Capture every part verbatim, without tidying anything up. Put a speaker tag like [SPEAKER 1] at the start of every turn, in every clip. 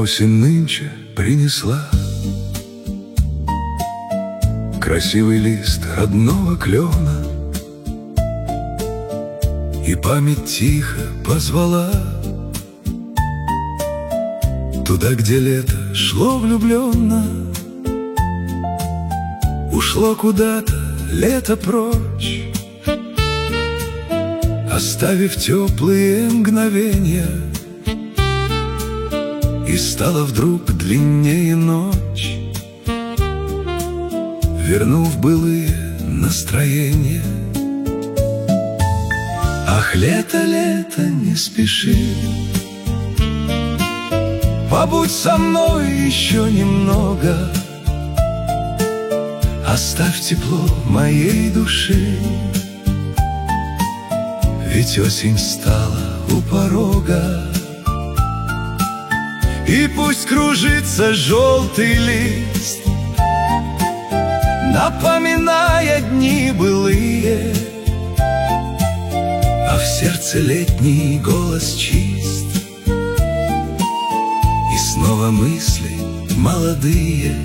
[SPEAKER 1] осень нынче принесла красивый лист родного клена, и память тихо позвала туда, где лето шло влюбленно. Ушло куда-то лето прочь, оставив теплые мгновенья, и стала вдруг длиннее ночь, вернув былые настроения. Ах, лето, лето, не спеши, побудь со мной еще немного, оставь тепло моей души, ведь осень стала у порога. И пусть кружится желтый лист, напоминая дни былые, а в сердце летний голос чист, и снова мысли молодые.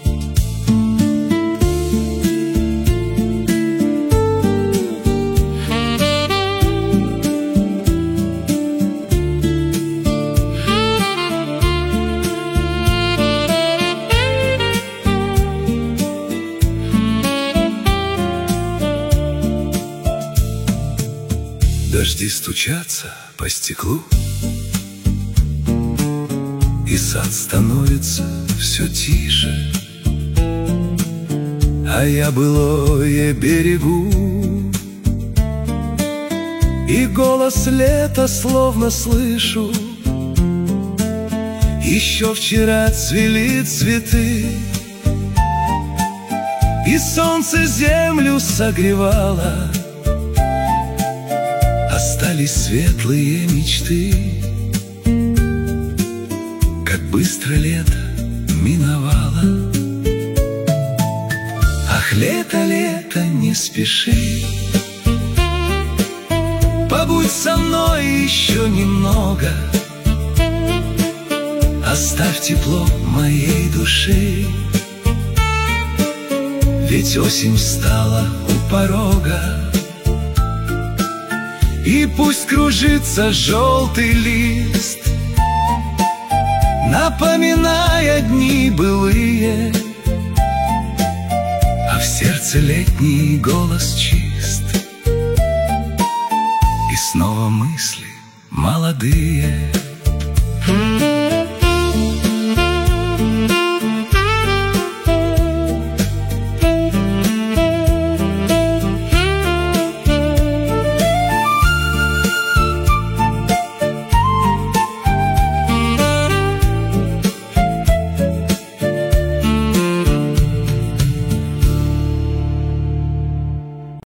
[SPEAKER 1] Дожди стучатся по стеклу, и сад становится все тише, а я былое берегу, и голос лета словно слышу. Еще вчера цвели цветы, и солнце землю согревало, остались светлые мечты. Как быстро лето миновало. Ах, лето, лето, не спеши, побудь со мной еще немного, оставь тепло моей души, ведь осень встала у порога. И пусть кружится желтый лист, напоминая дни былые, а в сердце летний голос чист, и снова мысли молодые.